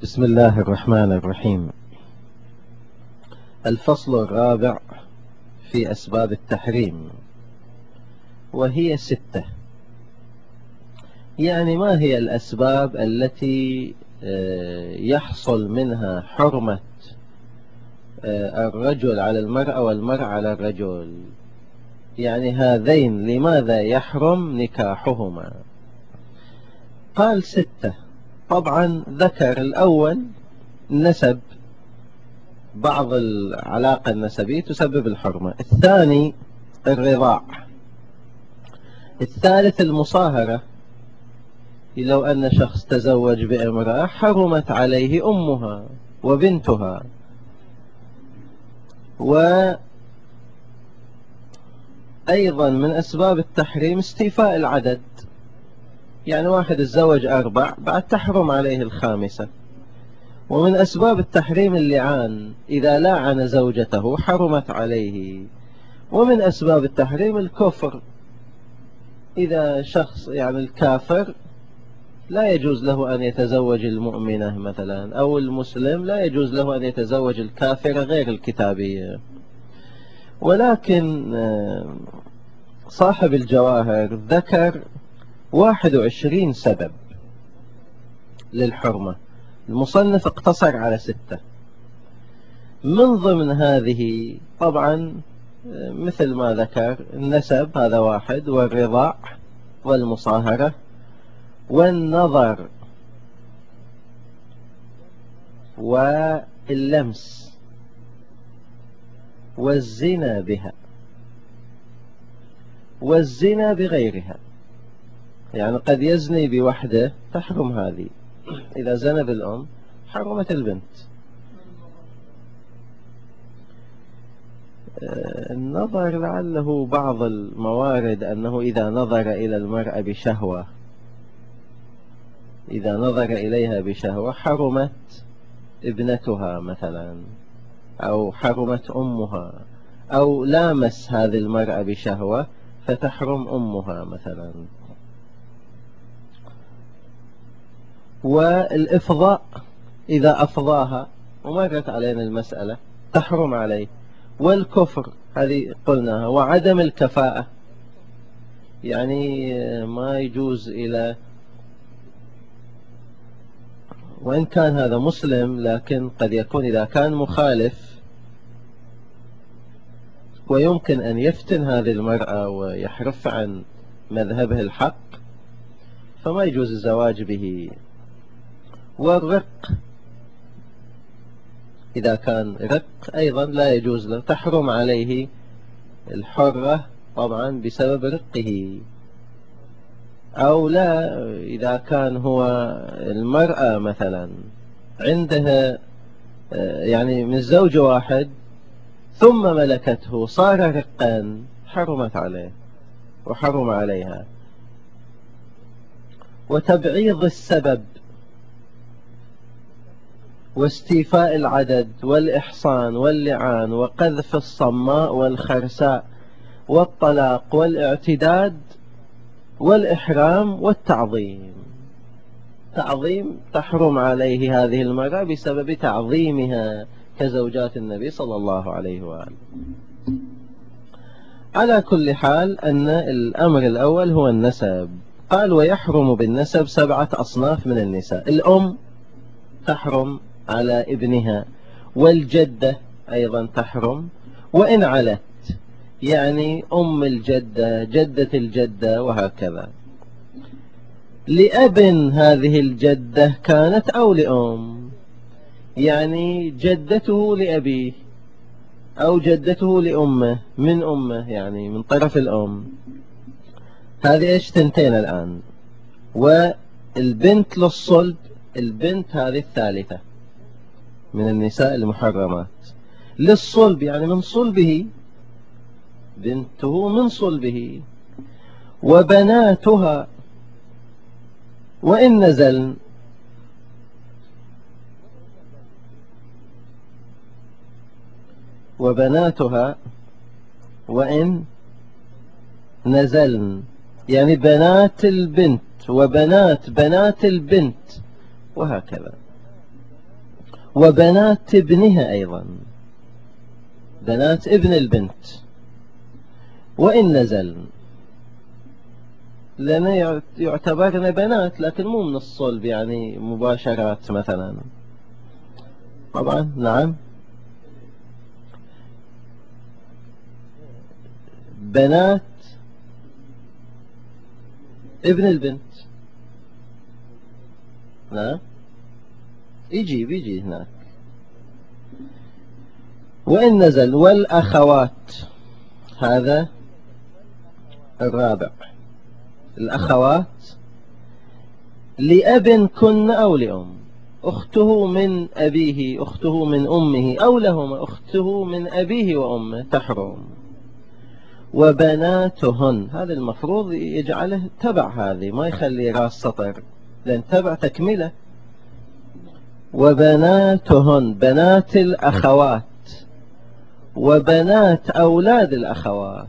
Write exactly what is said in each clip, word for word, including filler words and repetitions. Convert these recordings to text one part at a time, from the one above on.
بسم الله الرحمن الرحيم. الفصل الرابع في أسباب التحريم، وهي ستة. يعني ما هي الأسباب التي يحصل منها حرمة الرجل على المرأة والمرأة على الرجل؟ يعني هذين لماذا يحرم نكاحهما؟ قال ستة. طبعا ذكر الأول نسب، بعض العلاقة النسبية تسبب الحرمة. الثاني الرضاع. الثالث المصاهرة، لو أن شخص تزوج بامرأة حرمت عليه أمها وبنتها. وأيضا من أسباب التحريم استيفاء العدد، يعني واحد تزوج أربع بعد تحرم عليه الخامسة. ومن أسباب التحريم اللعان، إذا لاعن زوجته حرمت عليه. ومن أسباب التحريم الكفر، إذا شخص يعني الكافر لا يجوز له أن يتزوج المؤمنة مثلا، أو المسلم لا يجوز له أن يتزوج الكافرة غير الكتابية. ولكن صاحب الجواهر ذكر واحد وعشرين سبب للحرمة، المصنف اقتصر على ستة. من ضمن هذه طبعا مثل ما ذكر النسب، هذا واحد، والرضاع والمصاهرة والنظر واللمس والزنا بها والزنا بغيرها. يعني قد يزني بوحده تحرم هذه، إذا زنى بالأم حرمت البنت. النظر لعله بعض الموارد أنه إذا نظر إلى المرأة بشهوة، إذا نظر إليها بشهوة حرمت ابنتها مثلا، أو حرمت أمها، أو لامس هذه المرأة بشهوة فتحرم أمها مثلا. والإفضاء، إذا أفضاها ومرت علينا المسألة تحرم عليه. والكفر هذه قلناها. وعدم الكفاءة، يعني ما يجوز إلى، وإن كان هذا مسلم لكن قد يكون إذا كان مخالف ويمكن أن يفتن هذه المرأة ويحرف عن مذهبه الحق فما يجوز الزواج به. والرق، إذا كان رق أيضا لا يجوز له، تحرم عليه الحرة طبعا بسبب رقه. أو لا، إذا كان هو المرأة مثلا عندها يعني من زوج واحد ثم ملكته صار رقا حرمت عليه وحرم عليها. وتبعيض السبب واستيفاء العدد والإحصان واللعان وقذف الصماء والخرساء والطلاق والاعتداد والإحرام والتعظيم. تعظيم تحرم عليه هذه المرأة بسبب تعظيمها كزوجات النبي صلى الله عليه وآله. على كل حال أن الأمر الأول هو النسب. قال ويحرم بالنسب سبعة أصناف من النساء. الأم تحرم على ابنها، والجدة أيضا تحرم وإن علت، يعني أم الجدة، جدة الجدة، وهكذا. لأب هذه الجدة كانت أو لأم، يعني جدته لأبيه أو جدته لأمه من أمه، يعني من طرف الأم. هذه إيش تنتين الآن. والبنت للصلب، البنت هذه الثالثة من النساء المحرمات. للصلب يعني من صلبه، بنته من صلبه. وبناتها وإن نزلن، وبناتها وإن نزلن، يعني بنات البنت وبنات بنات البنت وهكذا. وبنات ابنها أيضا، بنات ابن البنت وإن نزل، لأن يعتبرن بنات لكن مو من الصلب يعني مباشرات مثلا. طبعا نعم، بنات ابن البنت. نعم يجي بيجي هناك. وإن نزل والأخوات، هذا الرابع. الأخوات لأب كن أو لأم، أخته من أبيه، أخته من أمه، أو لهما أخته من أبيه وأمه تحرم. وبناتهن، هذا المفروض يجعله تبع، هذه ما يخلي راس سطر لأن تبع تكملة. وبناتهن بنات الأخوات وبنات أولاد الأخوات،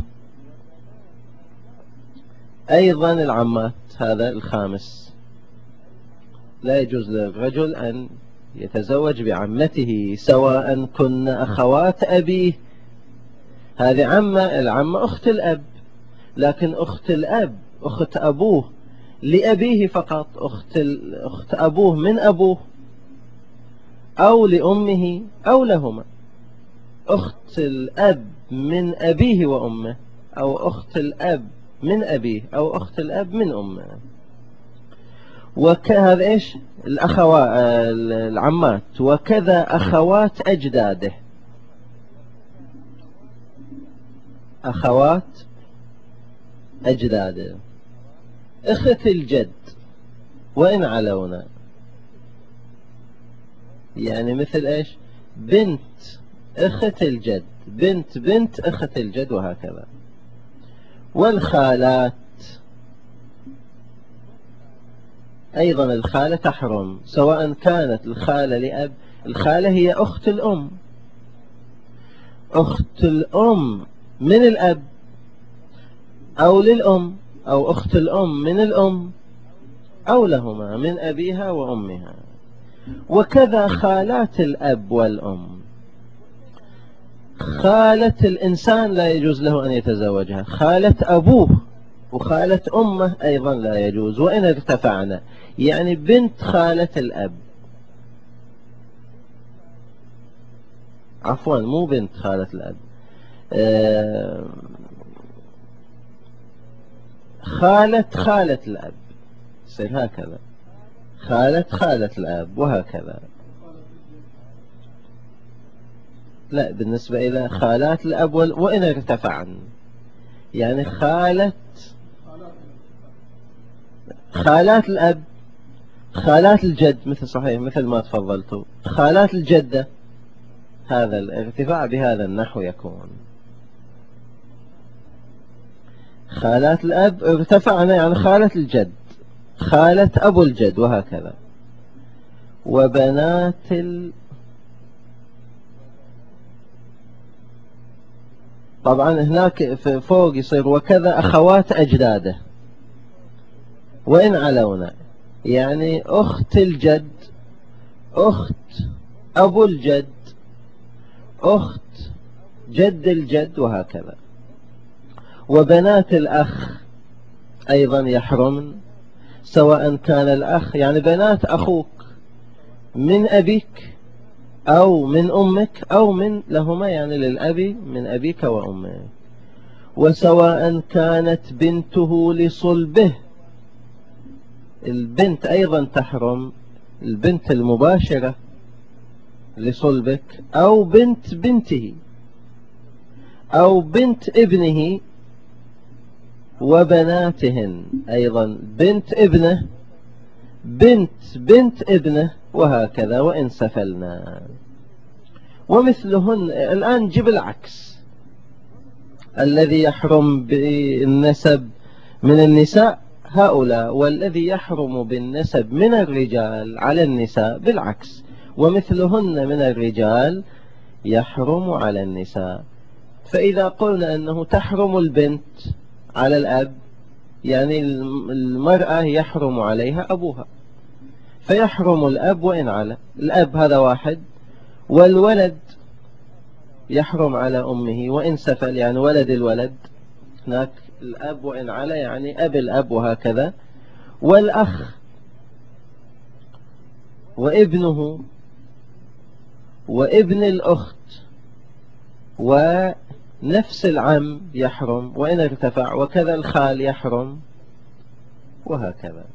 أيضا العمات، هذا الخامس. لا يجوز للرجل أن يتزوج بعمته سواء كن أخوات أبيه، هذه عمة، العمة أخت الأب، لكن أخت الأب أخت أبوه لأبيه فقط، أخت, أخت أبوه من أبوه أو لأمه أو لهما، أخت الأب من أبيه وأمه، أو أخت الأب من أبيه، أو أخت الأب من أمه. وكذا إيش الأخوات العمات، وكذا أخوات أجداده، أخوات أجداده، أخت الجد وإن علونا، يعني مثل إيش بنت أخت الجد، بنت بنت أخت الجد وهكذا. والخالات أيضا، الخالة تحرم سواء كانت الخالة لأب، الخالة هي أخت الأم، أخت الأم من الأب أو للأم، أو أخت الأم من الأم أو لهما من أبيها وأمها. وكذا خالات الأب والأم، خالة الإنسان لا يجوز له أن يتزوجها، خالة أبوه وخالة أمه أيضا لا يجوز وإن ارتفعنا، يعني بنت خالة الأب، عفوا مو بنت خالة الأب، آه خالة خالة الأب، يصير هكذا، خالة خالة الأب وهكذا. لا، بالنسبة إلى خالات الأب وإن ارتفعن، يعني خالة خالات الأب، خالات الجد، مثل صحيح مثل ما تفضلتوا، خالات الجدة، هذا الارتفاع بهذا النحو يكون. خالات الأب ارتفعنا يعني خالة الجد، خالة أبو الجد وهكذا. وبنات ال... طبعا هناك فوق يصير وكذا أخوات أجداده وإن علونا، يعني أخت الجد، أخت أبو الجد، أخت جد الجد وهكذا. وبنات الأخ أيضا يحرمن سواء كان الأخ، يعني بنات أخوك من أبيك أو من أمك أو من لهما، يعني للأب من أبيك وأمك. وسواء كانت بنته لصلبه، البنت أيضا تحرم، البنت المباشرة لصلبك، أو بنت بنته، أو بنت ابنه وبناتهن، أيضا بنت ابنه، بنت بنت ابنه وهكذا وإن سفلنا. ومثلهن الآن جيب العكس، الذي يحرم بالنسب من النساء هؤلاء، والذي يحرم بالنسب من الرجال على النساء بالعكس، ومثلهن من الرجال يحرم على النساء. فإذا قلنا أنه تحرم البنت على الأب، يعني المرأة يحرم عليها أبوها، فيحرم الأب وإن على الأب هذا واحد، والولد يحرم على أمه وإن سفل، يعني ولد الولد هناك الأب وإن على يعني أب الأب وهكذا، والأخ وابنه وابن الأخت ونفس العم يحرم وإن ارتفع، وكذا الخال يحرم، وهكذا.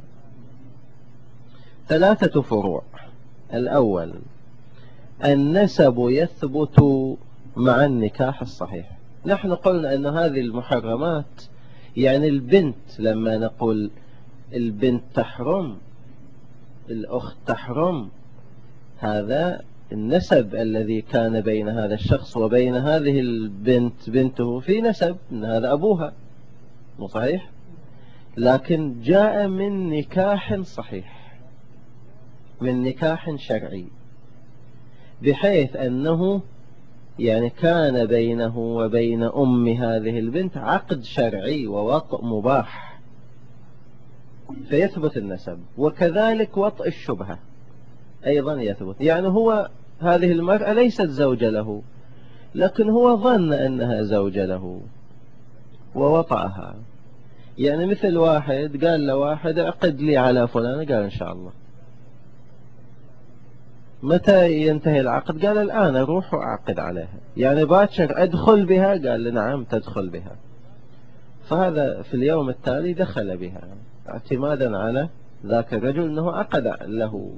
ثلاثة فروع. الأول النسب يثبت مع النكاح الصحيح. نحن قلنا أن هذه المحرمات يعني البنت، لما نقول البنت تحرم، الأخت تحرم، هذا النسب الذي كان بين هذا الشخص وبين هذه البنت بنته في نسب، إن هذا أبوها، مو صحيح؟ لكن جاء من نكاح صحيح، من نكاح شرعي، بحيث أنه يعني كان بينه وبين أم هذه البنت عقد شرعي ووطء مباح، فيثبت النسب. وكذلك وطء الشبهة أيضا يثبت، يعني هو هذه المرأة ليست زوجة له، لكن هو ظن أنها زوجة له ووطأها. يعني مثل واحد قال لواحد اعقد لي على فلان، قال إن شاء الله. متى ينتهي العقد؟ قال الآن أروح وأعقد عليها. يعني باكر أدخل بها؟ قال نعم تدخل بها. فهذا في اليوم التالي دخل بها اعتمادا على ذاك الرجل أنه عقد له.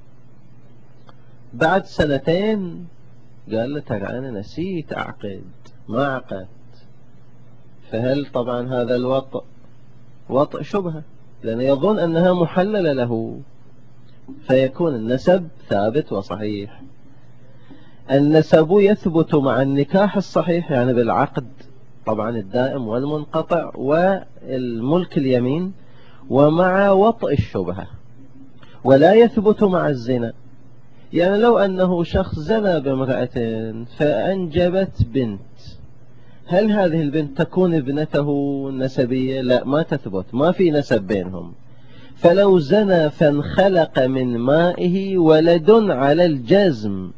بعد سنتين قال له ترى أنا نسيت أعقد، ما عقدت. فهل طبعا هذا الوطء وطء شبهة، لأنه يظن أنها محللة له، فيكون النسب ثابت وصحيح. النسب يثبت مع النكاح الصحيح، يعني بالعقد طبعا الدائم والمنقطع والملك اليمين، ومع وطء الشبهة. ولا يثبت مع الزنا. يعني لو أنه شخص زنى بامرأة فأنجبت بنت، هل هذه البنت تكون ابنته النسبية؟ لا، ما تثبت، ما في نسب بينهم. فلو زنى فانخلق من مائه ولد على الجزم،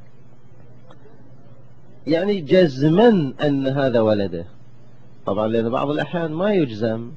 يعني جزما أن هذا ولده. طبعا لأن بعض الأحيان ما يجزم،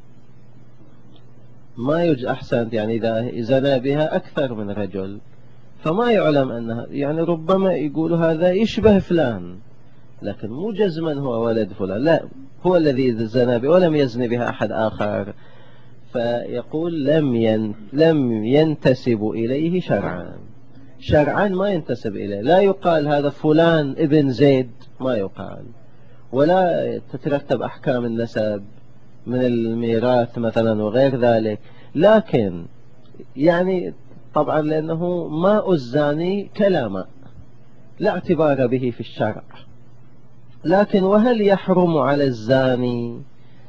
ما يج أحسنت، يعني إذا زنى بها أكثر من رجل فما يعلم أنها، يعني ربما يقول هذا يشبه فلان، لكن مو جزما هو ولد فلان، لا، هو الذي زنى بها ولم يزن بها أحد آخر. فيقول لم ين لم ينتسب إليه شرعا. شرعا ما ينتسب إليه، لا يقال هذا فلان ابن زيد، ما يقال، ولا تترتب أحكام النسب من الميراث مثلا وغير ذلك. لكن يعني طبعا لأنه ماء الزاني كلامه لا اعتبار به في الشرع. لكن وهل يحرم على الزاني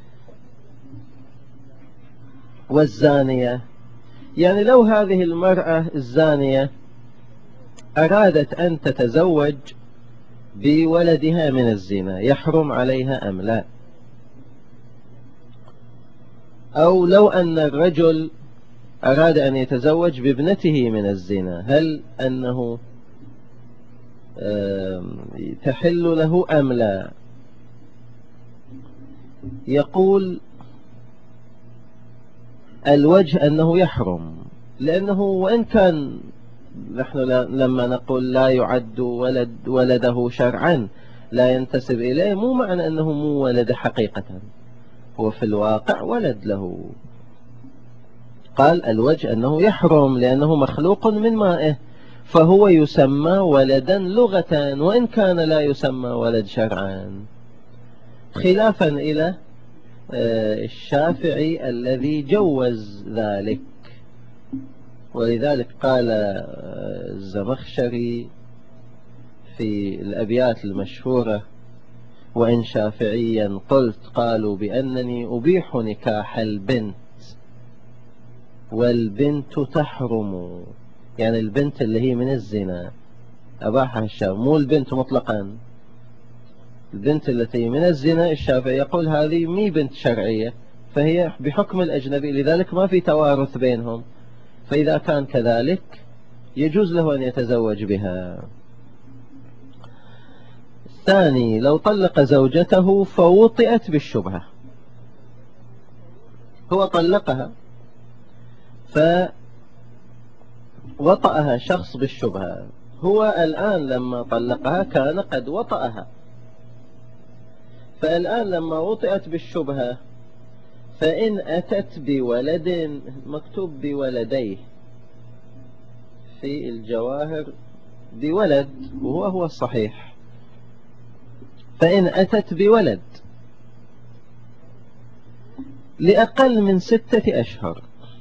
والزانية؟ يعني لو هذه المرأة الزانية أرادت أن تتزوج بولدها من الزنا، يحرم عليها أم لا؟ أو لو أن الرجل أراد أن يتزوج بابنته من الزنا، هل أنه تحل له أم لا؟ يقول الوجه أنه يحرم، لأنه وإن كان نحن لما نقول لا يعد ولد ولده شرعا لا ينتسب إليه، مو معنى أنه مو ولد حقيقة، هو في الواقع ولد له. قال الوجه أنه يحرم لأنه مخلوق من مائه، فهو يسمى ولدا لغة وإن كان لا يسمى ولد شرعا، خلافا إلى الشافعي الذي جوز ذلك. ولذلك قال الزمخشري في الأبيات المشهورة: وإن شافعيا قلت قالوا بأنني أبيح نكاح البنت والبنت تحرم، يعني البنت اللي هي من الزنا أباحها الشافعي، مو البنت مطلقا. البنت التي من الزنا الشافعي يقول هذه مي بنت شرعية، فهي بحكم الأجنبي، لذلك ما في توارث بينهم، فإذا كان كذلك يجوز له أن يتزوج بها. الثاني لو طلق زوجته فوطئت بالشبهة، هو طلقها فوطأها شخص بالشبهة، هو الآن لما طلقها كان قد وطأها، فالآن لما وطئت بالشبهة فإن أتت بولد، مكتوب بولديه في الجواهر بولد وهو هو الصحيح، فإن أتت بولد لأقل من ستة أشهر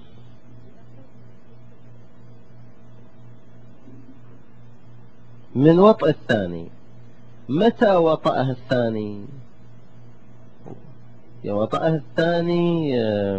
من وطئ الثاني، متى وطأها الثاني؟ وطأها الثاني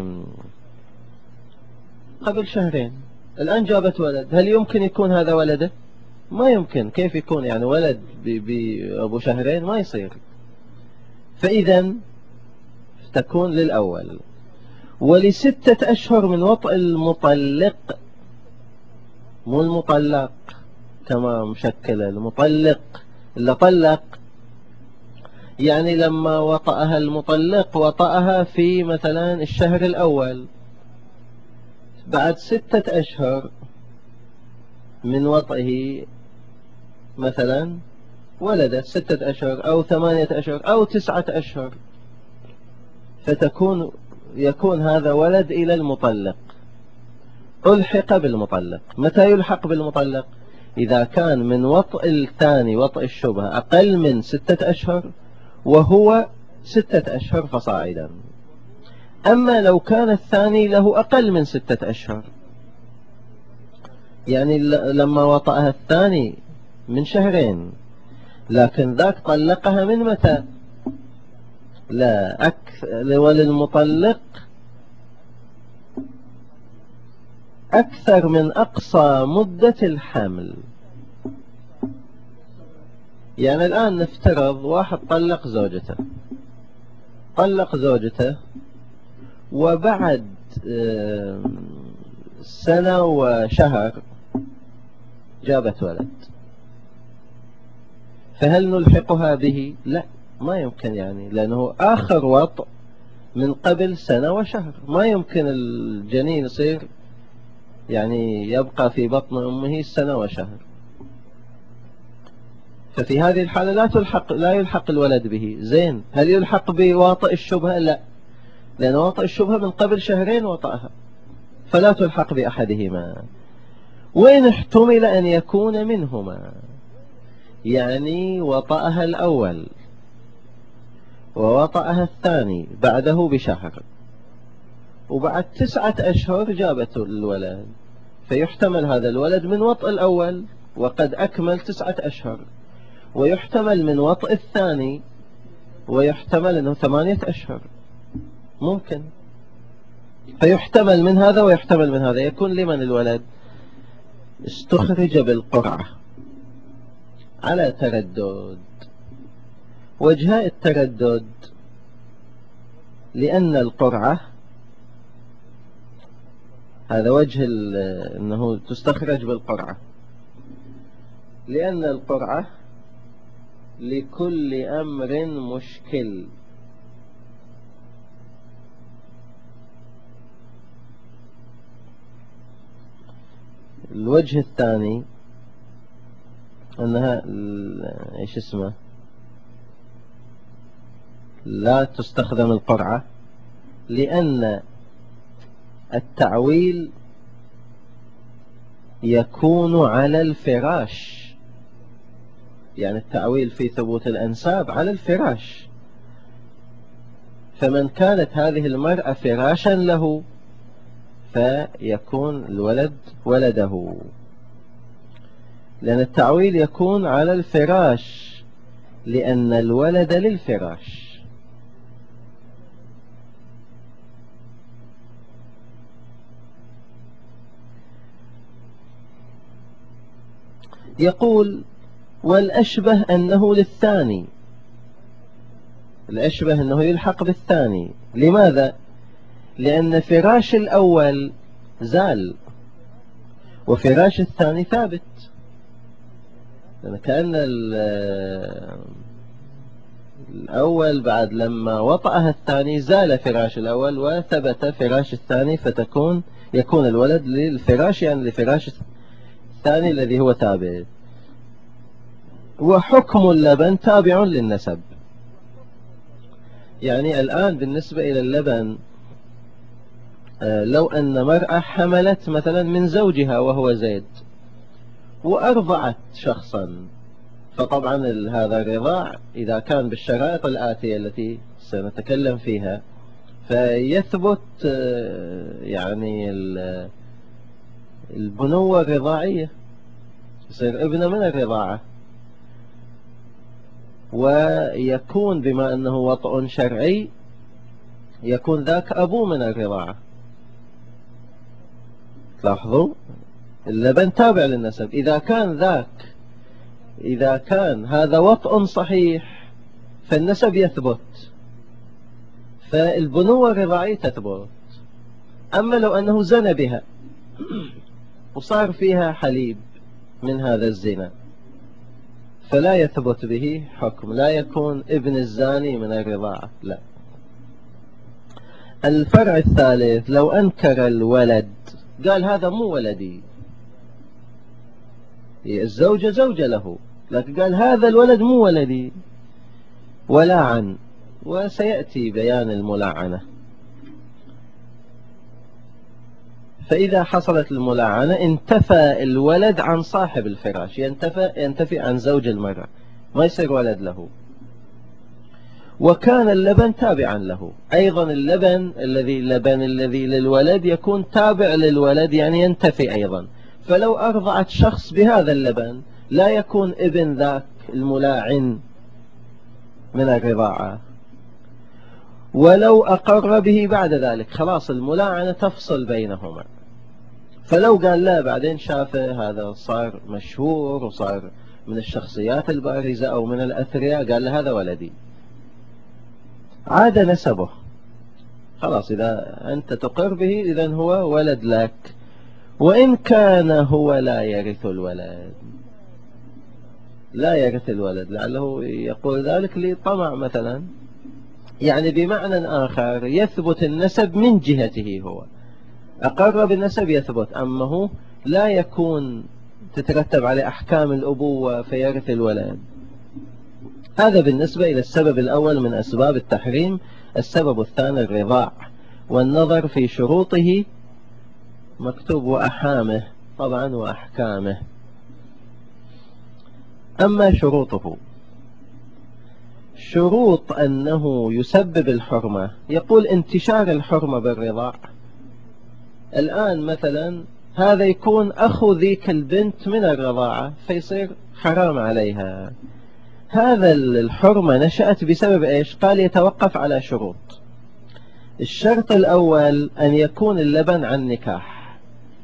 قبل شهرين، الآن جابت ولد، هل يمكن يكون هذا ولده؟ ما يمكن، كيف يكون يعني ولد بأبو شهرين؟ ما يصير. فإذا تكون للأول، ولستة أشهر من وطئ المطلق، مو المطلق كما مشكل، المطلق اللي طلق، يعني لما وطأها المطلق وطأها في مثلا الشهر الأول، بعد ستة أشهر من وطئه مثلا ولدت ستة أشهر أو ثمانية أشهر أو تسعة أشهر، فتكون يكون هذا ولد إلى المطلق، ألحق بالمطلق. متى يلحق بالمطلق؟ إذا كان من وطئ الثاني وطئ الشبهة أقل من ستة أشهر وهو ستة أشهر فصاعدا. أما لو كان الثاني له أقل من ستة أشهر، يعني لما وطأها الثاني من شهرين، لكن ذاك طلقها من متى؟ لا أكثر، وللمطلق أكثر من أقصى مدة الحمل. يعني الآن نفترض واحد طلق زوجته، طلق زوجته وبعد سنة وشهر جابت ولد، فهل نلحقها به؟ لا، ما يمكن، يعني لأنه آخر وطء من قبل سنة وشهر، ما يمكن الجنين يصير يعني يبقى في بطن أمه سنة وشهر، ففي هذه الحالة لا تلحق، لا يلحق الولد به. زين، هل يلحق بواطئ الشبهة؟ لا، لأن واطئ الشبهة من قبل شهرين وطأها، فلا تلحق بأحدهما. وإن احتمل أن يكون منهما، يعني وطأها الأول ووطأها الثاني بعده بشهر، وبعد تسعة أشهر جابت الولد، فيحتمل هذا الولد من وطئ الأول وقد أكمل تسعة أشهر، ويحتمل من وطئ الثاني، ويحتمل أنه ثمانية أشهر، ممكن. فيحتمل من هذا ويحتمل من هذا. يكون لمن الولد؟ استخرج بالقرعة على تردد. وجهاء التردد لأن القرعة، هذا وجه أنه تستخرج بالقرعة، لأن القرعة لكل أمر مشكل. الوجه الثاني أنها إيش اسمه لا تستخدم القرعة، لأن التعويل يكون على الفراش، يعني التعويل في ثبوت الأنساب على الفراش، فمن كانت هذه المرأة فراشا له فيكون الولد ولده، لأن التعويل يكون على الفراش، لأن الولد للفراش. يقول والأشبه أنه للثاني، الأشبه أنه يلحق بالثاني. لماذا؟ لأن فراش الأول زال، وفراش الثاني ثابت، لأن كأن الأول بعد لما وطأها الثاني زال فراش الأول وثبت فراش الثاني، فتكون يكون الولد للفراش يعني لفراش الثاني الذي هو ثابت. وحكم اللبن تابع للنسب. يعني الآن بالنسبة إلى اللبن، لو أن مرأة حملت مثلا من زوجها وهو زيد وأرضعت شخصا، فطبعا هذا الرضاع إذا كان بالشرائط الآتية التي سنتكلم فيها فيثبت يعني البنوة الرضاعية، يصير ابنه من الرضاعة، ويكون بما أنه وطء شرعي يكون ذاك أبوه من الرضاعة. لاحظوا اللبن تابع للنسب. إذا كان ذاك إذا كان هذا وطء صحيح فالنسب يثبت، فالبنوة الرضاعية تثبت. أما لو أنه زنى بها وصار فيها حليب من هذا الزنا فلا يثبت به حكم، لا يكون ابن الزاني من الرضاعة، لا. الفرع الثالث، لو أنكر الولد قال هذا مو ولدي، الزوجة زوجة له، لكن قال هذا الولد مو ولدي ولعن، وسيأتي بيان الملعنة. فإذا حصلت الملاعنة انتفى الولد عن صاحب الفراش، ينتفى ينتفي عن زوج المرأة، ما يصير ولد له. وكان اللبن تابعا له أيضا، اللبن الذي اللبن الذي للولد يكون تابع للولد، يعني ينتفي أيضا. فلو أرضعت شخص بهذا اللبن لا يكون ابن ذاك الملاعن من الرضاعة، ولو أقر به بعد ذلك خلاص الملاعنة تفصل بينهما. فلو قال لا بعدين شافه هذا صار مشهور وصار من الشخصيات البارزة أو من الأثرياء، قال له هذا ولدي، عاد نسبه، خلاص إذا أنت تقر به إذن هو ولد لك. وإن كان هو لا يرث الولد، لا يرث الولد، لعله يقول ذلك لطمع مثلا، يعني بمعنى آخر يثبت النسب من جهته، هو أقر بالنسب يثبت، أما هو لا يكون تترتب عليه أحكام الأبوة فيرث الولد. هذا بالنسبة إلى السبب الأول من أسباب التحريم. السبب الثاني الرضاع، والنظر في شروطه مكتوب وأحامه طبعا وأحكامه. أما شروطه، شروط أنه يسبب الحرمة، يقول انتشار الحرمة بالرضاع. الآن مثلا هذا يكون أخو ذيك البنت من الرضاعة فيصير حرام عليها. هذا الحرمة نشأت بسبب إيش؟ قال يتوقف على شروط. الشرط الأول أن يكون اللبن عن نكاح.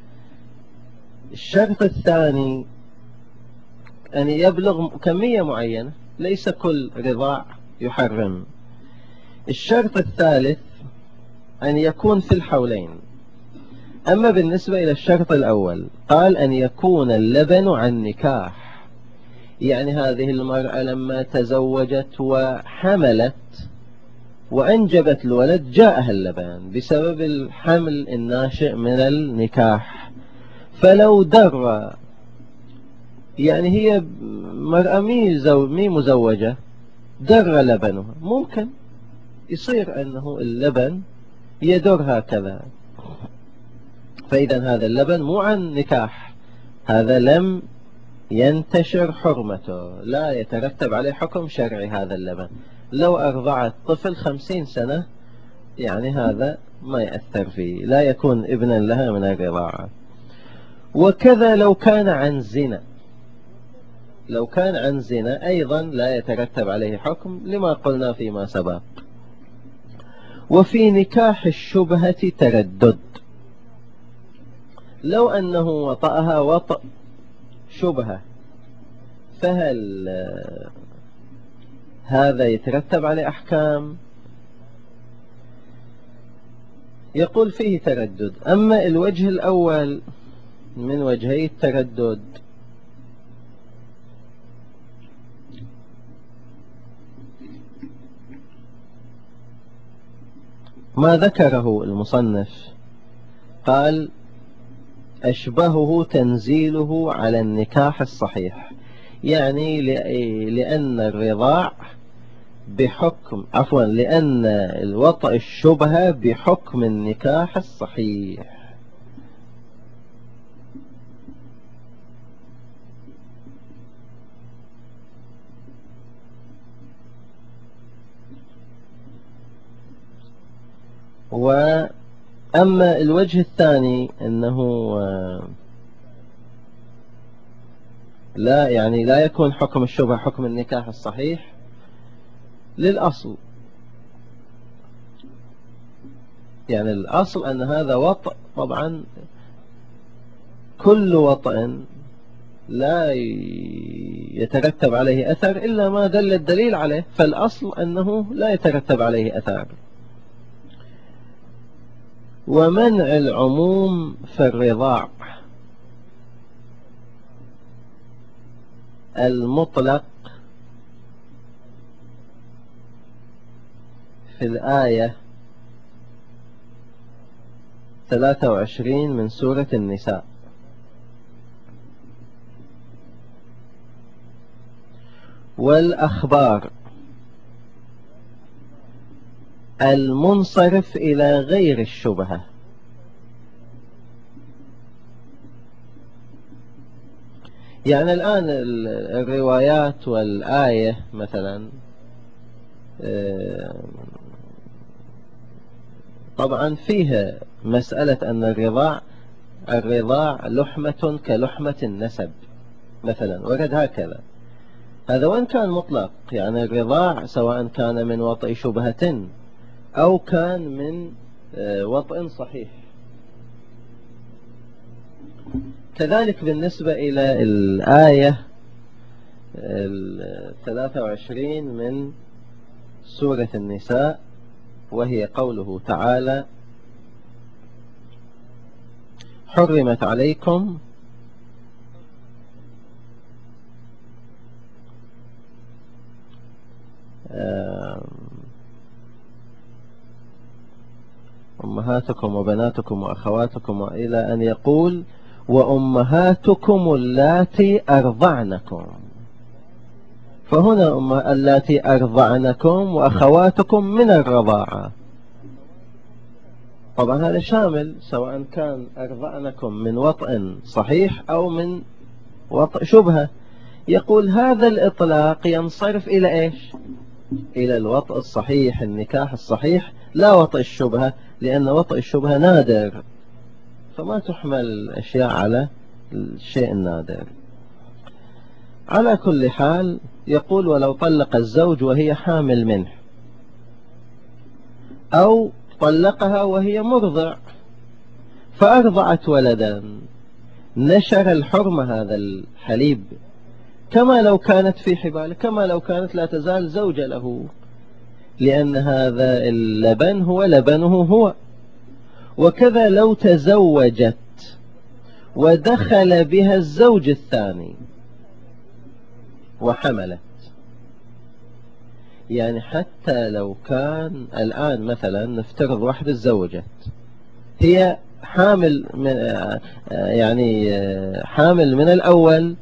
الشرط الثاني أن يبلغ كمية معينة، ليس كل رضاع يحرم. الشرط الثالث أن يكون في الحولين. أما بالنسبة إلى الشرط الأول قال أن يكون اللبن عن نكاح، يعني هذه المرأة لما تزوجت وحملت وأنجبت الولد جاءها اللبن بسبب الحمل الناشئ من النكاح. فلو در، يعني هي مرأة مي, زو مي مزوجة در لبنها، ممكن يصير أنه اللبن يدر هكذا، فإذا هذا اللبن مو عن نكاح، هذا لم ينتشر حرمته، لا يترتب عليه حكم شرعي هذا اللبن. لو أرضعت طفل خمسين سنة يعني هذا ما يأثر فيه، لا يكون ابنا لها من الرضاعة. وكذا لو كان عن زنا، لو كان عن زنا أيضا لا يترتب عليه حكم لما قلنا فيما سبق. وفي نكاح الشبهة تردد، لو أنه وطأها وطأ شبهة فهل هذا يترتب عليه أحكام؟ يقول فيه تردد. أما الوجه الأول من وجهي التردد. ما ذكره المصنف قال أشبهه تنزيله على النكاح الصحيح، يعني لأن الرضاع بحكم عفوا لأن الوطأ الشبهة بحكم النكاح الصحيح. وأما الوجه الثاني أنه لا يعني لا يكون حكم الشبهة حكم النكاح الصحيح للأصل، يعني الأصل أن هذا وطأ، طبعا كل وطأ لا يترتب عليه أثر إلا ما دل الدليل عليه، فالأصل أنه لا يترتب عليه أثر. ومنع العموم في الرضاع المطلق في الآية ثلاثة وعشرين من سورة النساء. والأخبار المنصرف إلى غير الشبهة، يعني الآن الروايات والآية مثلا طبعا فيها مسألة أن الرضاع الرضاع لحمة كلحمة النسب مثلا، ورد هكذا، هذا وإن كان مطلق، يعني الرضاع سواء كان من وطئ شبهة أو كان من وطئ صحيح. كذلك بالنسبة إلى الآية الثلاثة وعشرين من سورة النساء، وهي قوله تعالى حرمت عليكم أمهاتكم وبناتكم وأخواتكم، وإلى أن يقول وأمهاتكم اللاتي أرضعنكم، فهنا أم اللاتي أرضعنكم وأخواتكم من الرضاعة، طبعا هذا شامل سواء كان أرضعنكم من وطئ صحيح أو من وطئ شبهة. يقول هذا الإطلاق ينصرف إلى إيش؟ إلى الوطئ الصحيح، النكاح الصحيح، لا وطئ الشبهة، لأن وطئ الشبهة نادر، فما تحمل الأشياء على الشيء النادر. على كل حال يقول ولو طلق الزوج وهي حامل منه، أو طلقها وهي مرضع فأرضعت ولدا، نشر الحرم هذا الحليب كما لو كانت في حباله، كما لو كانت لا تزال زوجة له، لأن هذا اللبن هو لبنه هو. وكذا لو تزوجت ودخل بها الزوج الثاني وحملت، يعني حتى لو كان الآن مثلا نفترض واحدة تزوجت هي حامل من يعني حامل من الأول،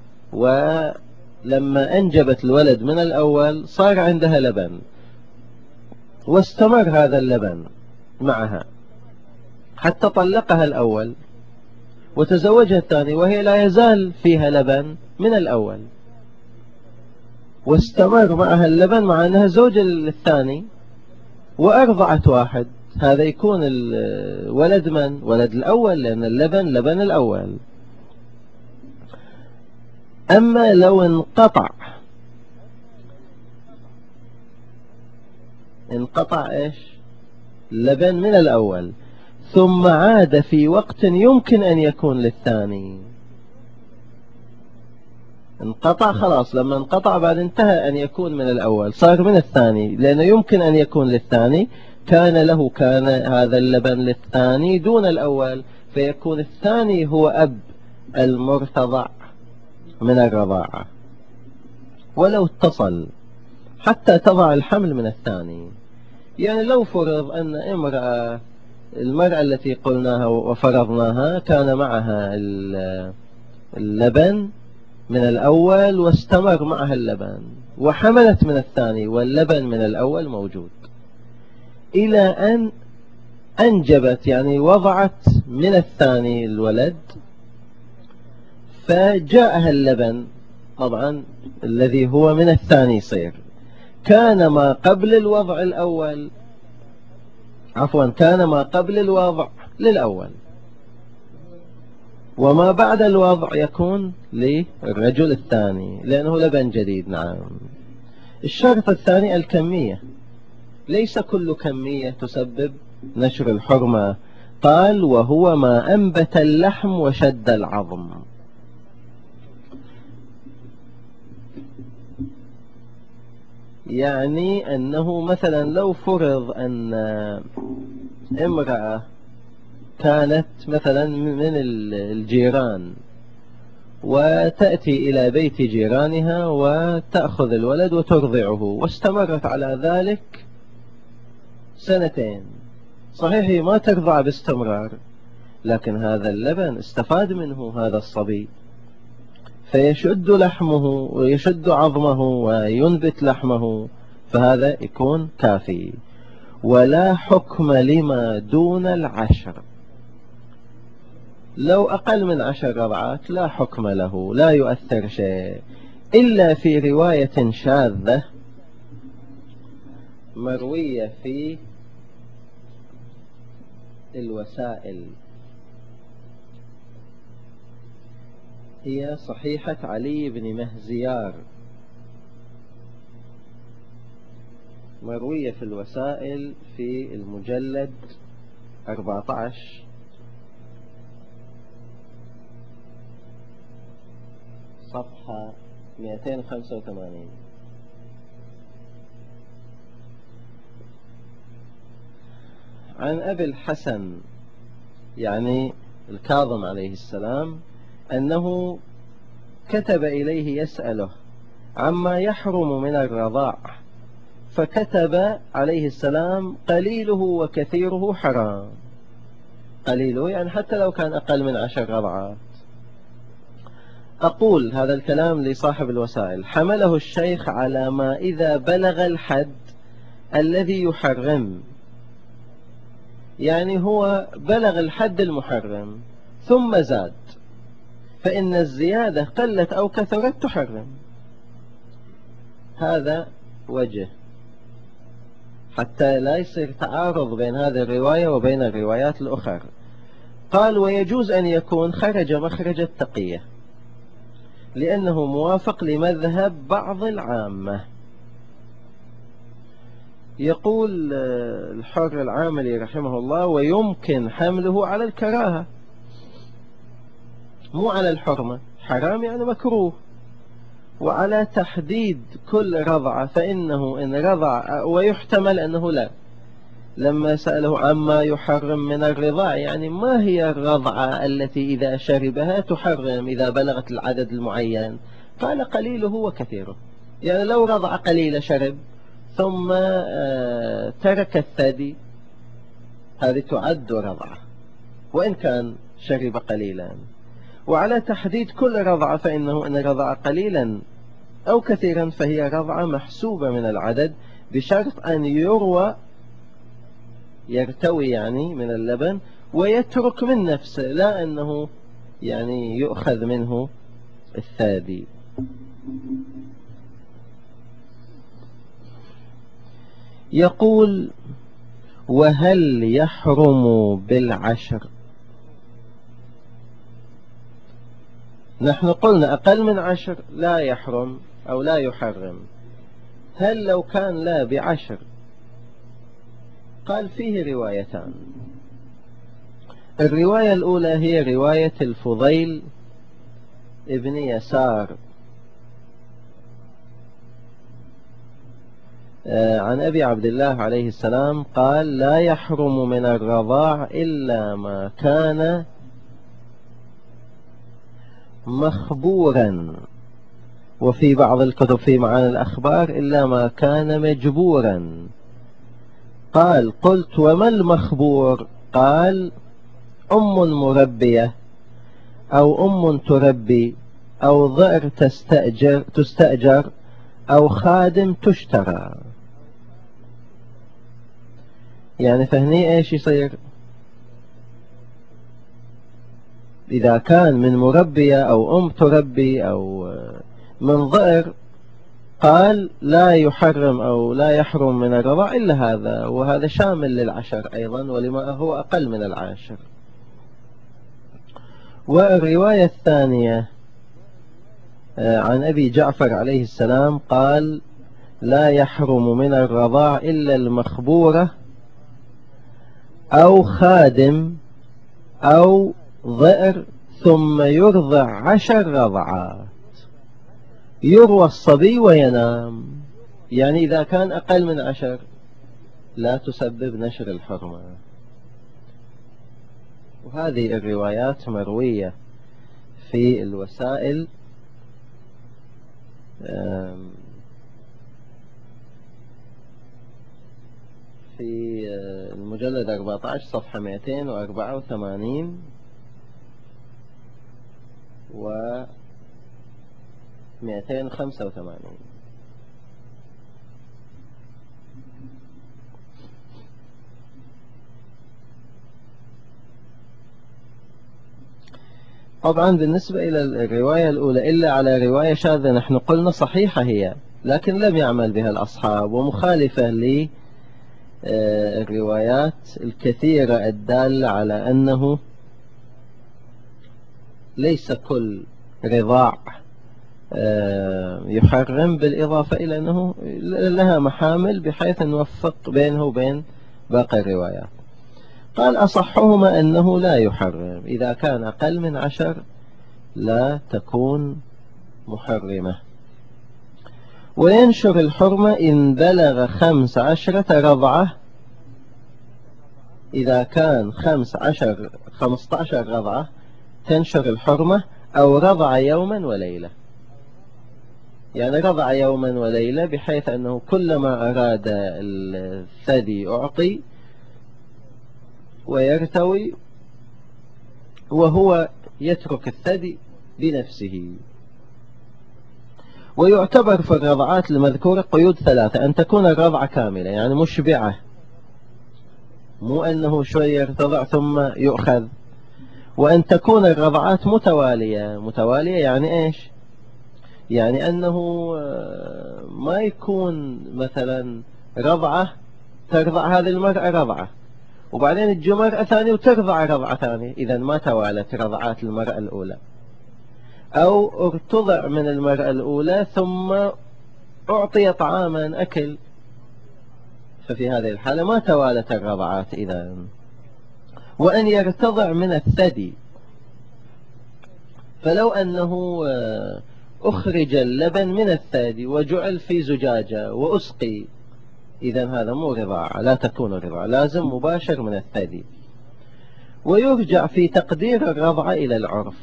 ولما أنجبت الولد من الأول صار عندها لبن واستمر هذا اللبن معها حتى طلقها الأول وتزوجها الثاني وهي لا يزال فيها لبن من الأول، واستمر معها اللبن مع أنها زوجة للثاني وأرضعت واحد، هذا يكون الولد من؟ ولد الأول، لأن اللبن لبن الأول. أما لو انقطع انقطع إيش؟ اللبن من الأول ثم عاد في وقت يمكن أن يكون للثاني، انقطع خلاص، لما انقطع بعد انتهى أن يكون من الأول صار من الثاني، لأنه يمكن أن يكون للثاني، كان له كان هذا اللبن للثاني دون الأول، فيكون الثاني هو أب المرتضع من الرضاعة ولو اتصل حتى تضع الحمل من الثاني. يعني لو فرض أن امرأة المرأة التي قلناها وفرضناها كان معها اللبن من الأول واستمر معها اللبن وحملت من الثاني واللبن من الأول موجود إلى أن أنجبت، يعني وضعت من الثاني الولد، فجاءها اللبن طبعا الذي هو من الثاني صير كان ما قبل الوضع الأول عفوا كان ما قبل الوضع للأول وما بعد الوضع يكون للرجل الثاني لأنه لبن جديد. نعم. الشرط الثاني الكمية، ليس كل كمية تسبب نشر الحرمة. قال وهو ما أنبت اللحم وشد العظم. يعني أنه مثلا لو فرض أن امرأة كانت مثلا من الجيران وتأتي إلى بيت جيرانها وتأخذ الولد وترضعه واستمرت على ذلك سنتين، صحيح هي ما ترضع باستمرار لكن هذا اللبن استفاد منه هذا الصبي فيشد لحمه ويشد عظمه وينبت لحمه، فهذا يكون كافي. ولا حكم لما دون العشر، لو أقل من عشر رضعات لا حكم له، لا يؤثر شيء، إلا في رواية شاذة مروية في الوسائل هي صحيحة علي بن مهزيار، مروية في الوسائل في المجلد أربعة عشر صفحة مئتين وخمسة وثمانين. عن أبي الحسن يعني الكاظم عليه السلام أنه كتب إليه يسأله عما يحرم من الرضاع، فكتب عليه السلام قليله وكثيره حرام. قليله يعني حتى لو كان أقل من عشر رضعات. أقول هذا الكلام لصاحب الوسائل: حمله الشيخ على ما إذا بلغ الحد الذي يحرم، يعني هو بلغ الحد المحرم ثم زاد، فإن الزيادة قلت أو كثرت تحرم. هذا وجه حتى لا يصير تعارض بين هذه الرواية وبين الروايات الأخرى. قال ويجوز أن يكون خرج مخرج التقية لأنه موافق لمذهب بعض العامة. يقول الحر العاملي رحمه الله: ويمكن حمله على الكراهة مو على الحرمة، حرام يعني مكروه، وعلى تحديد كل رضعة، فإنه إن رضع ويحتمل أنه لا. لما سأله عما يحرم من الرضاع يعني ما هي الرضعة التي إذا شربها تحرم إذا بلغت العدد المعين؟ قال قليله وكثيره، يعني لو رضع قليل شرب ثم ترك الثدي هذه تعد رضعة وإن كان شرب قليلا. وعلى تحديد كل رضعة فإنه إن رضع قليلا أو كثيرا فهي رضعة محسوبة من العدد بشرط أن يروى يرتوي يعني من اللبن ويترك من نفسه، لا أنه يعني يؤخذ منه الثادي. يقول: وهل يحرم بالعشر؟ نحن قلنا أقل من عشر لا يحرم أو لا يحرم. هل لو كان لا بعشر؟ قال فيه روايتان. الرواية الأولى هي رواية الفضيل ابن يسار عن أبي عبد الله عليه السلام قال: لا يحرم من الرضاع إلا ما كان مخبورا، وفي بعض الكتب في معاني الأخبار إلا ما كان مجبورا. قال قلت وما المخبور؟ قال أم مربية أو أم تربي أو ضئر تستأجر, تستأجر أو خادم تشترى. يعني فهني ايش يصير؟ إذا كان من مربية أو أم تربي أو من ضئر قال لا يحرم أو لا يحرم من الرضاع إلا هذا، وهذا شامل للعشر أيضا ولما هو أقل من العاشر. والرواية الثانية عن أبي جعفر عليه السلام قال لا يحرم من الرضاع إلا المخبورة أو خادم أو ضئر ثم يرضع عشر رضعات، يروى الصبي وينام. يعني إذا كان أقل من عشر لا تسبب نشر الحرمة. وهذه الروايات مروية في الوسائل في المجلد أربعة عشر صفحة مئتين وأربعة وثمانين و مئتين وخمسة وثمانين. طبعا بالنسبة إلى الرواية الأولى إلا على رواية شاذة نحن قلنا صحيحة هي، لكن لم يعمل بها الأصحاب ومخالفة للروايات الكثيرة الدالة على أنه ليس كل رضاع يحرم، بالإضافة إلى أنه لها محامل بحيث نوفق بينه وبين باقي الروايات. قال أصحهما أنه لا يحرم، إذا كان أقل من عشر لا تكون محرمة. وينشر الحرمة إن بلغ خمس عشرة رضعة، إذا كان خمس عشر خمسة عشر رضعة تنشر الحرمة، أو رضع يوما وليلة. يعني رضع يوما وليلة بحيث أنه كلما أراد الثدي أعطي ويرتوي وهو يترك الثدي بنفسه. ويعتبر في الرضعات المذكورة قيود ثلاثة: أن تكون الرضعة كاملة يعني مشبعة، مو أنه شوية يرتضع ثم يؤخذ، وأن تكون الرضعات متوالية. متوالية يعني إيش؟ يعني أنه ما يكون مثلا رضعة ترضع هذه المرأة رضعة وبعدين تجي مرأة ثانية وترضع رضعة ثانية، إذا ما توالت رضعات المرأة الأولى. أو ارتضع من المرأة الأولى ثم أعطي طعاما أكل، ففي هذه الحالة ما توالت الرضعات إذا. وأن يرتضع من الثدي، فلو أنه أخرج اللبن من الثدي وجعل في زجاجة وأسقي، إذا هذا مو رضاعة، لا تكون رضاعة، لازم مباشر من الثدي. ويرجع في تقدير الرضعة إلى العرف.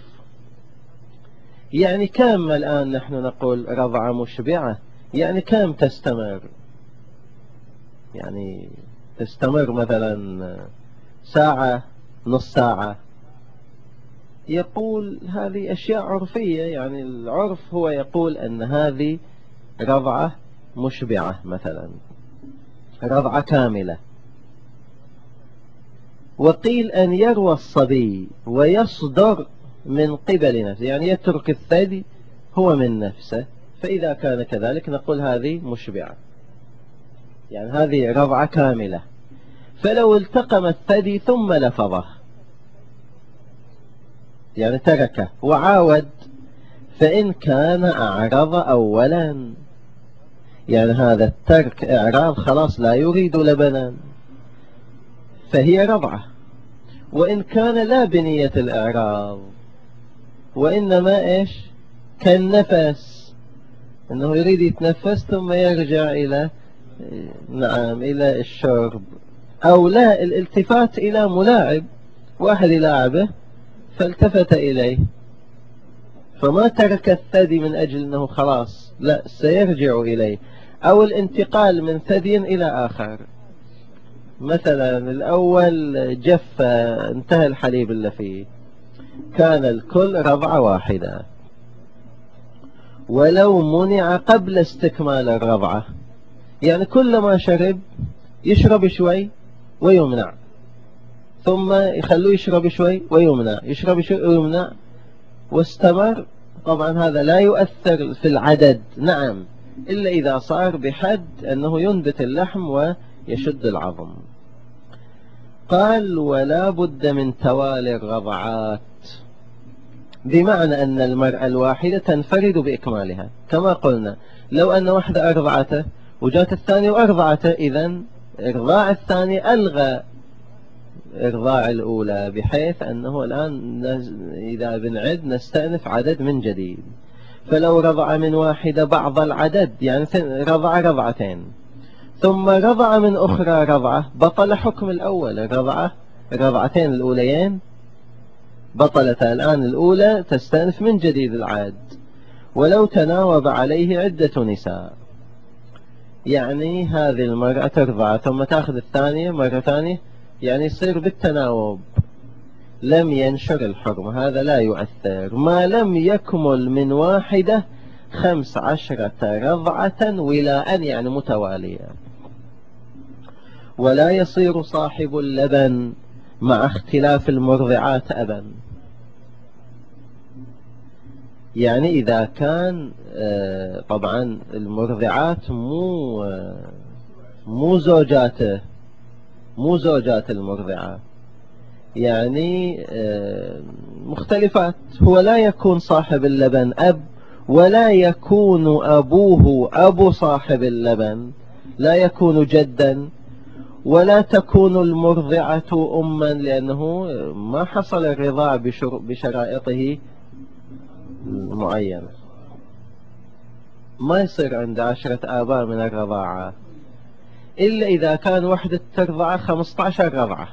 يعني كم الآن نحن نقول رضعة مشبعة؟ يعني كم تستمر؟ يعني تستمر مثلا ساعة، نص ساعة. يقول هذه أشياء عرفية، يعني العرف هو يقول أن هذه رضعة مشبعة، مثلا رضعة كاملة. وقيل أن يروى الصبي ويصدر من قبل نفسه، يعني يترك الثدي هو من نفسه، فإذا كان كذلك نقول هذه مشبعة، يعني هذه رضعة كاملة. فلو التقم الثدي ثم لفظه، يعني تركه وعاود، فإن كان أعرض أولا، يعني هذا الترك إعراض، خلاص لا يريد لبنا، فهي رضعة. وإن كان لا بنية الإعراض وإنما إيش كالنفس، أنه يريد يتنفس ثم يرجع إلى نعم إلى الشرب، أو لا الالتفات إلى ملاعب، واحد يلاعبه فالتفت إليه فما ترك الثدي من أجل أنه خلاص، لا، سيرجع إليه. أو الانتقال من ثدي إلى آخر، مثلا الأول جف انتهى الحليب اللي فيه، كان الكل رضعة واحدة، ولو منع قبل استكمال الرضعة، يعني كل ما شرب يشرب شوي ويمنع، ثم يخلوه يشرب شوي ويمنع، يشرب شوي ويمنع، واستمر. طبعا هذا لا يؤثر في العدد، نعم، إلا إذا صار بحد أنه ينبت اللحم ويشد العظم. قال ولا بد من توالي الرضعات، بمعنى أن المرأة الواحدة تنفرد بإكمالها، كما قلنا لو أن واحدة أرضعته وجات الثانية وأرضعته، إذن إرضاع الثاني ألغى إرضاع الأولى، بحيث أنه الآن إذا بنعد نستأنف عدد من جديد. فلو رضع من واحدة بعض العدد، يعني رضع رضعتين ثم رضع من أخرى رضعة، بطل حكم الأول. الرضعة الرضعتين الأوليين بطلتا، الآن الأولى تستأنف من جديد العد. ولو تناوب عليه عدة نساء، يعني هذه المرأة ترضع ثم تأخذ الثانية مرة ثانية، يعني يصير بالتناوب، لم ينشر الحرم، هذا لا يؤثر ما لم يكمل من واحدة خمس عشرة رضعة ولاء، يعني متوالية. ولا يصير صاحب اللبن مع اختلاف المرضعات أبا، يعني إذا كان طبعا المرضعات مو مو زوجاته، مو زوجات المرضعة، يعني مختلفات، هو لا يكون صاحب اللبن أب، ولا يكون أبوه أبو صاحب اللبن، لا يكون جدا، ولا تكون المرضعة أما، لأنه ما حصل الرضاع بشرائطه معينة. ما يصير عند عشرة آباء من الرضاعة، إلا إذا كان وحدة ترضع خمسة عشر رضعة،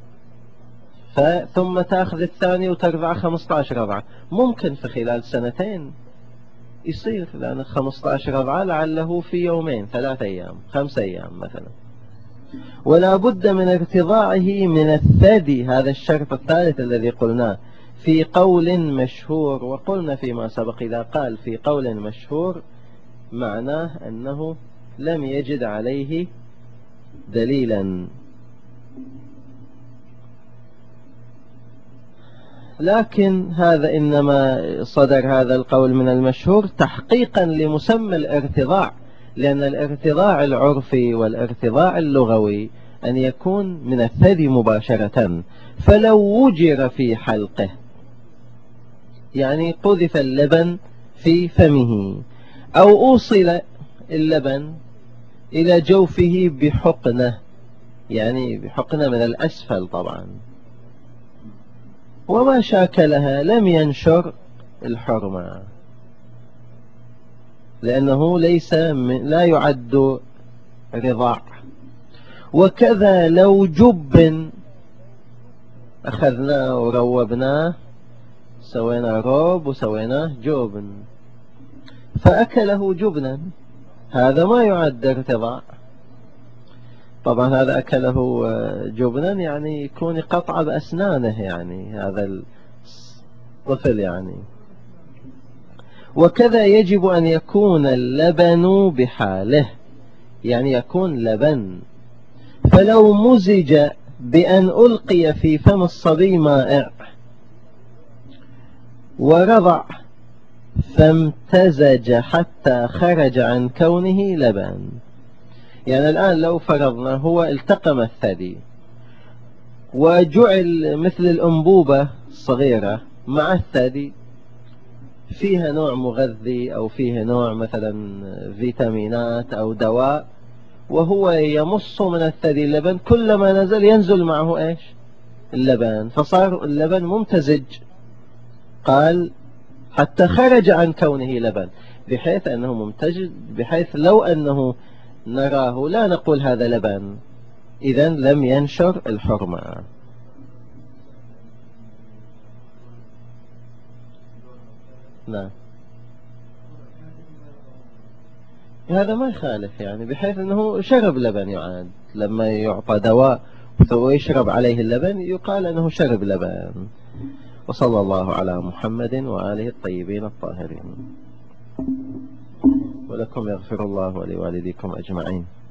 ثم تأخذ الثاني وترضع خمسة عشر رضعة، ممكن في خلال سنتين يصير، لأن خمسة عشر رضعة لعله في يومين ثلاثة أيام خمسة أيام مثلا. ولا بد من ارتضاعه من الثدي، هذا الشرط الثالث الذي قلناه في قول مشهور. وقلنا فيما سبق إذا قال في قول مشهور معناه أنه لم يجد عليه دليلا، لكن هذا إنما صدر هذا القول من المشهور تحقيقا لمسمى الارتضاع، لأن الارتضاع العرفي والارتضاع اللغوي أن يكون من الثدي مباشرة. فلو وجر في حلقه، يعني قذف اللبن في فمه، أو أوصل اللبن إلى جوفه بحقنة، يعني بحقنة من الأسفل طبعا، وما شاكلها، لم ينشر الحرمة، لأنه ليس من لا يعد رضاع. وكذا لو جب أخذناه وروبناه، سوينا روب وسويناه جبن، فأكله جبنا، هذا ما يعد ارتضاع. طبعا هذا أكله جبنا يعني يكون قطع بأسنانه، يعني هذا الطفل يعني. وكذا يجب أن يكون اللبن بحاله، يعني يكون لبن. فلو مزج بأن ألقي في فم الصبي مائع ورضع فامتزج حتى خرج عن كونه لبن، يعني الآن لو فرضنا هو التقم الثدي وجعل مثل الأنبوبة الصغيرة مع الثدي، فيها نوع مغذي أو فيها نوع مثلا فيتامينات أو دواء، وهو يمص من الثدي اللبن، كلما نزل ينزل معه إيش؟ اللبن، فصار اللبن ممتزج. قال حتى خرج عن كونه لبن، بحيث أنه ممتزج، بحيث لو أنه نراه لا نقول هذا لبن، إذن لم ينشر الحرمة. نعم. هذا ما يخالف يعني، بحيث أنه شرب لبن يعاد، لما يعطى دواء ويشرب عليه اللبن يقال أنه شرب لبن. وصلى الله على محمد وآله الطيبين الطاهرين. ولكم يغفر الله ولوالديكم أجمعين.